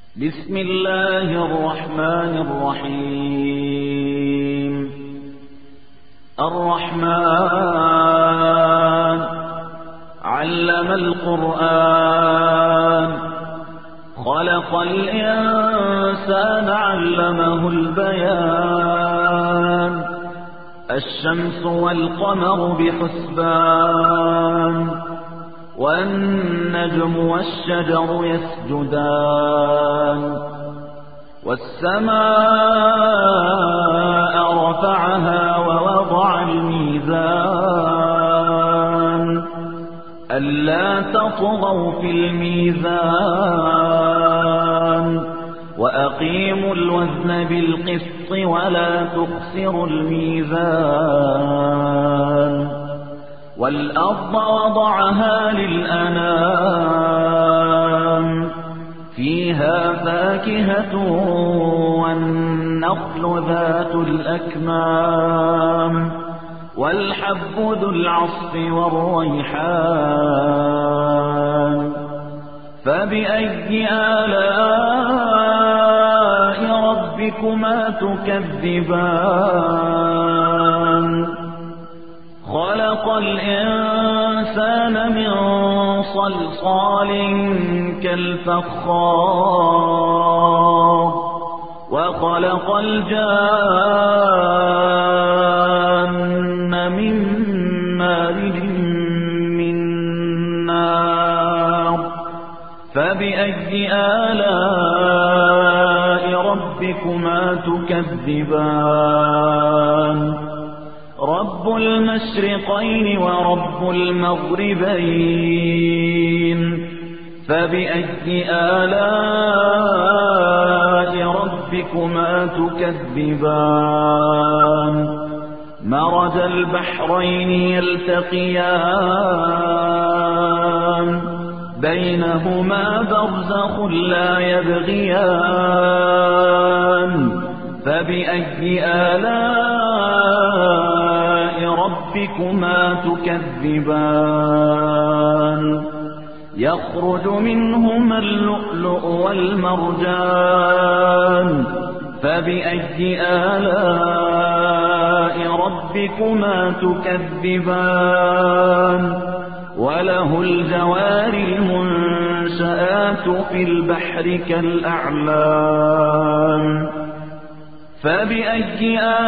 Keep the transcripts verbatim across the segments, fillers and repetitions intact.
بسم الله الرحمن الرحيم الرحمن علم القرآن خلق الإنسان علمه البيان الشمس والقمر بحسبان والنجم والشجر يسجدان والسماء رفعها ووضع الميزان ألا تطغوا في الميزان وأقيموا الوزن بالقسط ولا تخسروا الميزان والأرض وضعها للأنام فيها فاكهة والنخل ذات الأكمام والحب ذو العصف والريحان فبأي آلاء ربكما تكذبان خلق الإنسان من صلصال كالفخار وخلق الجان من مارج من نار فبأي آلاء ربكما تكذبان رب المشرقين ورب المغربين فبأي آلاء ربكما تكذبان مرج البحرين يلتقيان بينهما برزخ لا يبغيان فبأي آلاء ربكما تكذبان يخرج منهما اللؤلؤ والمرجان فبأي آلاء ربكما تكذبان وله الجوار المنشآت في البحر كالأعلام فبأي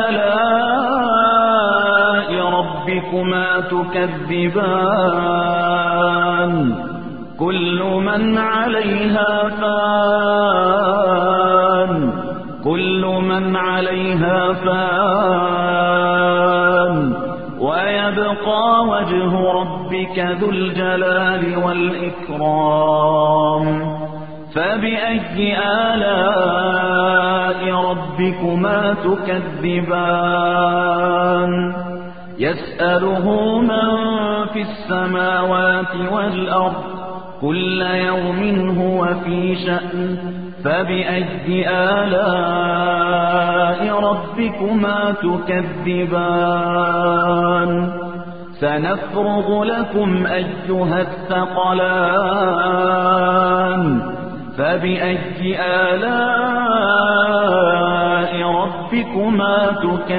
آلاء ربكما تكذبان كل من عليها فان كل من عليها فان ويبقى وجه ربك ذو الجلال والإكرام فبأي آلاء ربكما تكذبان يسأله من في السماوات والأرض كل يوم هو في شأن فبأي آلاء ربكما تكذبان سنفرغ لكم أيها الثقلان فبأي آلاء ربكما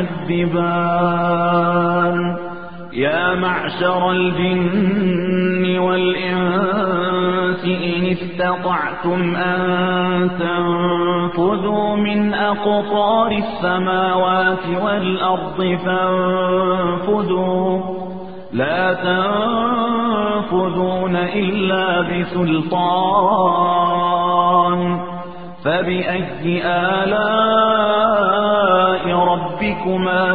تكذبان يا معشر الجن والإنس إن استطعتم أن تنفذوا من أقطار السماوات والأرض فانفذوا لا تنفذون إلا بسلطان فبأي آلاء ربكما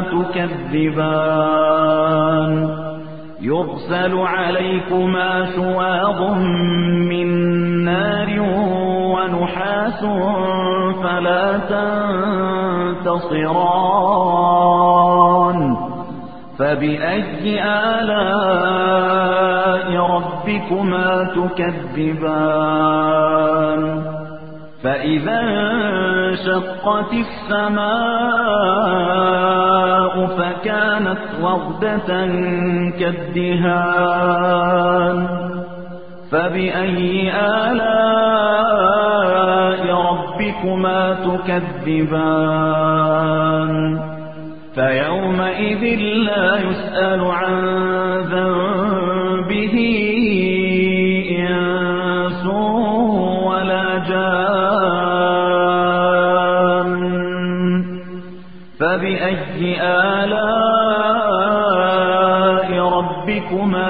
تكذبان يرسل عليكما شواظ من نار ونحاس فلا تنتصران فبأي آلاء ربكما تكذبان فإذا انشقت السماء فكانت وردة كالدهان فبأي آلاء ربكما ربكما تكذبان فيومئذ لا يسأل عن ذنبه إنس ولا جان فبأي آلاء ربكما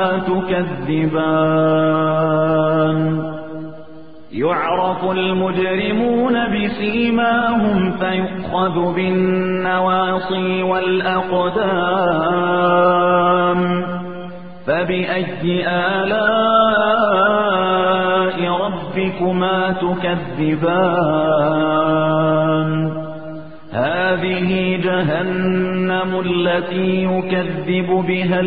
تكذبان يعرف المجرمون بسيماهم فيؤخذ بالنواصي والأقدام فبأي آلاء ربكما تكذبان هذه جهنم التي يكذب بها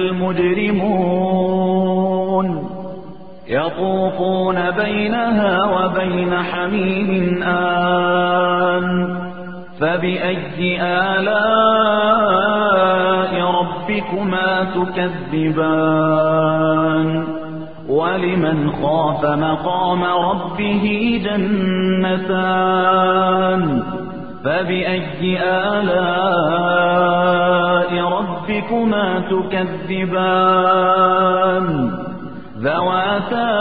المجرمون يطوفون بينها وبين حميم آن فبأي آلاء ربكما تكذبان ولمن خاف مقام ربه جنتان فبأي آلاء ربكما تكذبان ذواتا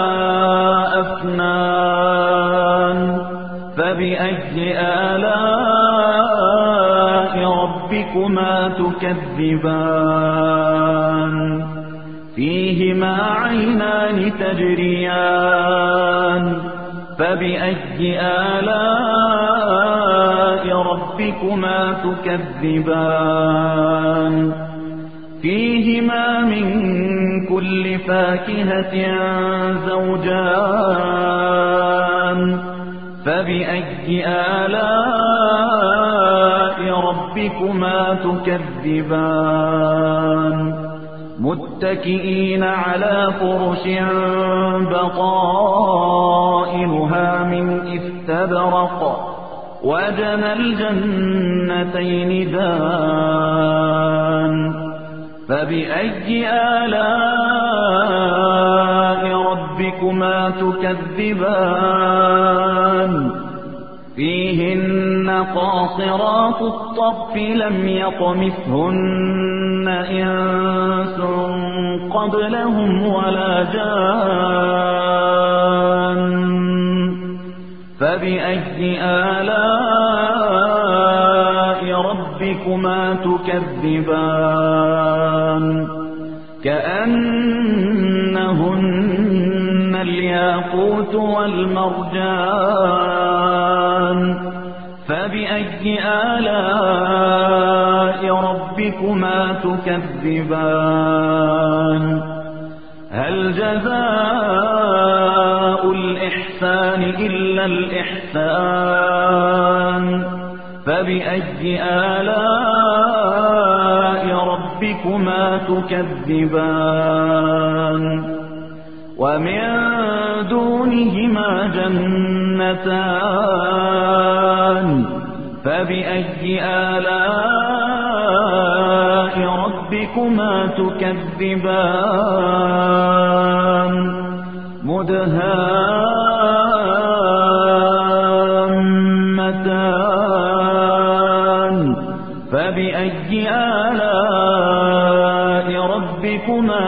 أفنان فبأي آلاء ربكما تكذبان فيهما عينان تجريان فبأي آلاء ربكما تكذبان فيهما من كل فاكهة زوجان فبأي آلاء ربكما تكذبان متكئين على فرش بطائنها من استبرق وجنى الجنتين دان فبأي آلاء ربكما تكذبان فيهن قاصرات الطرف لم يطمثهن إنس قبلهم ولا جان فبأي آلاء ربكما تكذبان كأنهن الياقوت والمرجان فبأي آلاء ربكما تكذبان هل جزاء الإحسان إلا الإحسان فبأي آلاء ربكما تكذبان ومن دونهما جنتان فبأي آلاء ربكما تكذبان مدهامتان فبأي آلاء ربكما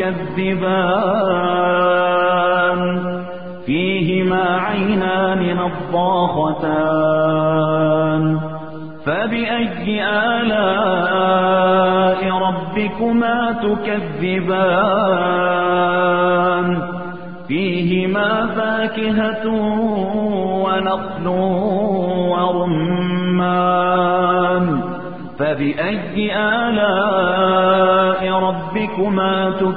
تكذبان فيهما عينان نضاختان فبأي آلاء ربكما تكذبان فيهما فاكهة ونخل ورمان فبأي آلاء ربكما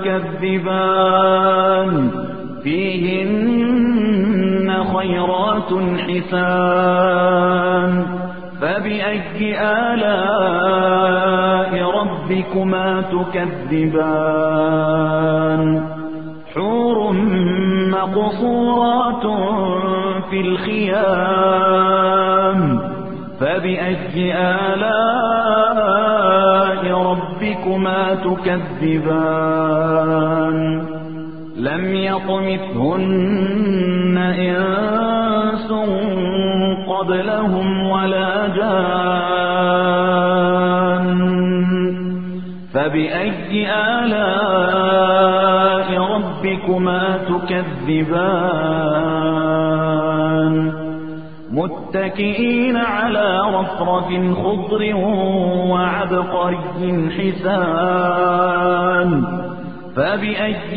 تكذبان فيهن خيرات حسان فبأي آلاء ربكما تكذبان حور مقصورات في الخيام فبأي آلاء ربكما تكذبان لم يطمثهن إنس قبلهم ولا جان فبأي آلاء ربكما تكذبان متكئين على رفرف خضر وعبقري حسان فبأي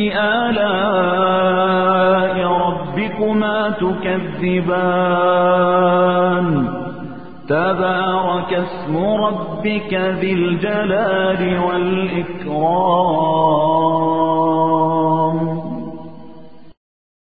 آلاء ربكما تكذبان تبارك اسم ربك ذي الجلال والإكرام